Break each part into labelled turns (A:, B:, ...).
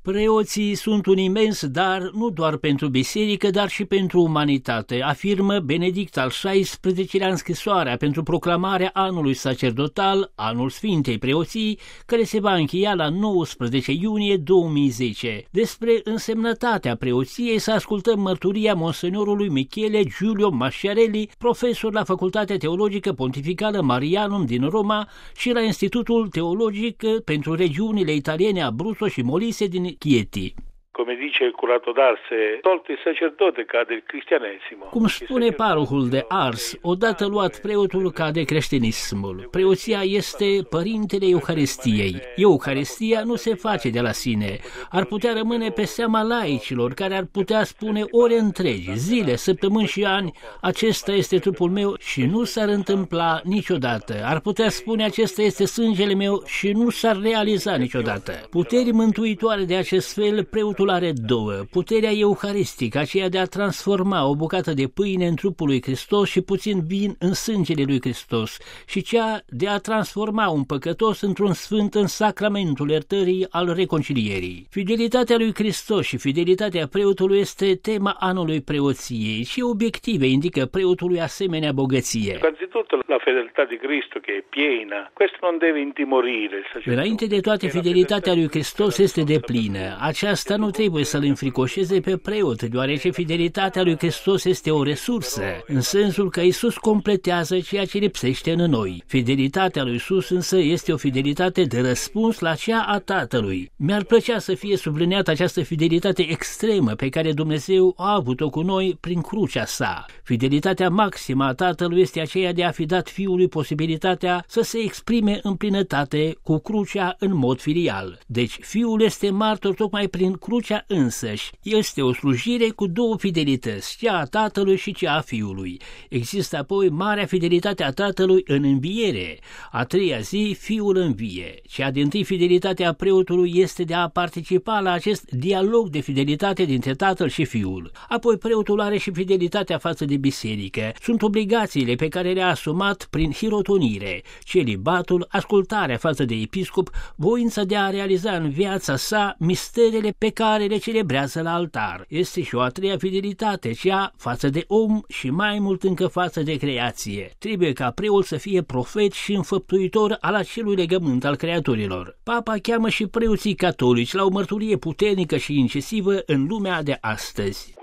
A: Preoții sunt un imens dar nu doar pentru biserică, dar și pentru umanitate, afirmă Benedict al XVI-lea în scrisoarea pentru proclamarea anului sacerdotal, anul Sfintei Preoții, care se va încheia la 19 iunie 2010. Despre însemnătatea preoției să ascultăm mărturia monsenorului Michele Giulio Masciarelli, profesor la Facultatea Teologică Pontificală Marianum din Roma și la Institutul Teologic pentru regiunile italiene Abruzzo și Molise din Chieti.
B: Come dice il curato d'Ars, tolto il sacerdote cade il cristianesimo.
A: Cum spune parohul de Ars, odată luat preotul cade creștinismul. Preoția este părintele Euharistiei. Euharistia nu se face de la sine. Ar putea rămâne pe seama laicilor, care ar putea spune ore întregi, zile, săptămâni și ani, acesta este trupul meu și nu s-ar întâmpla niciodată. Ar putea spune acesta este sângele meu și nu s-ar realiza niciodată. Puteri mântuitoare de acest fel, preotul are două, puterea euharistică, aceea de a transforma o bucată de pâine în trupul lui Hristos și puțin vin în sângele lui Hristos, și cea de a transforma un păcătos într-un sfânt în sacramentul iertării al reconcilierii. Fidelitatea lui Hristos și fidelitatea preotului este tema anului preoției și obiective indică preotului asemenea bogăție.
B: La fedeltà di Cristo che è piena, questo non deve intimorire il sacerdote.
A: Înainte de toate, fidelitatea lui Hristos este deplină. Aceasta nu trebuie să-l înfricoșeze pe preot, deoarece fidelitatea lui Hristos este o resursă, în sensul că Iisus completează ceea ce lipsește în noi. Fidelitatea lui Iisus însă este o fidelitate de răspuns la cea a Tatălui. Mi-ar plăcea să fie subliniată această fidelitate extremă pe care Dumnezeu a avut-o cu noi prin crucea sa. Fidelitatea maximă a Tatălui este aceea de a fi dat Fiului posibilitatea să se exprime în plinătate cu crucea în mod filial. Deci Fiul este martor tocmai prin crucea însăși. Este o slujire cu două fidelități, cea a Tatălui și cea a Fiului. Există apoi marea fidelitate a Tatălui în înviere. A treia zi Fiul învie. Cea dintâi fidelitate a preotului este de a participa la acest dialog de fidelitate dintre Tatăl și Fiul. Apoi preotul are și fidelitatea față de biserică. Sunt obligațiile pe care le-a asumat prin hirotonire, celibatul, ascultarea față de episcop, voința de a realiza în viața sa misterele pe care le celebrează la altar. Este și o a treia fidelitate, cea față de om și mai mult încă față de creație. Trebuie ca preot să fie profet și înfăptuitor al acelui legământ al creaturilor. Papa cheamă și preoții catolici la o mărturie puternică și incisivă în lumea de astăzi.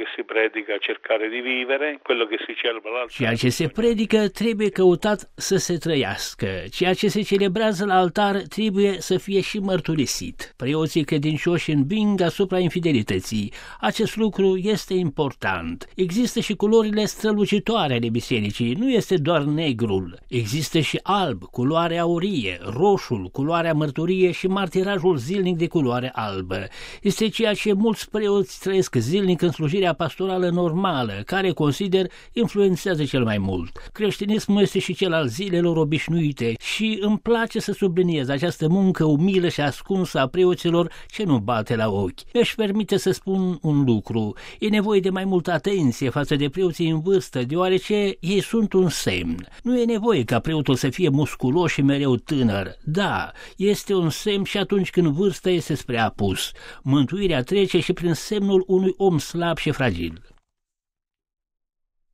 A: Ceea ce se predică trebuie căutat să se trăiască. Ceea ce se celebrează la altar trebuie să fie și mărturisit. Preoții credincioși înving asupra infidelității. Acest lucru este important. Există și culorile strălucitoare ale bisericii. Nu este doar negrul. Există și alb, culoare aurie, roșul, culoarea mărturie și martirajul zilnic de culoare albă. Este ceea ce mulți preoți trăiesc zilnic în slujirea pastorală normală, care, consider, influențează cel mai mult. Creștinismul este și cel al zilelor obișnuite și îmi place să subliniez această muncă umilă și ascunsă a preoților ce nu bate la ochi. Mi-aș permite să spun un lucru. E nevoie de mai multă atenție față de preoții în vârstă, deoarece ei sunt un semn. Nu e nevoie ca preotul să fie musculos și mereu tânăr. Da, este un semn și atunci când vârsta este spre apus. Mântuirea trece și prin semnul unui om slab și fragil.